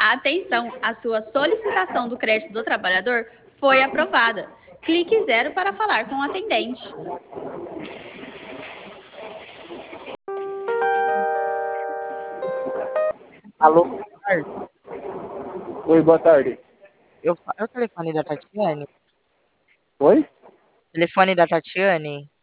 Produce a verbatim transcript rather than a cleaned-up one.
Atenção, a sua solicitação do crédito do trabalhador foi aprovada. Clique zero para falar com o atendente. Alô, boa tarde. Oi, boa tarde. Eu, fa- é o telefone da Tatiane? Oi? Telefone da Tatiane?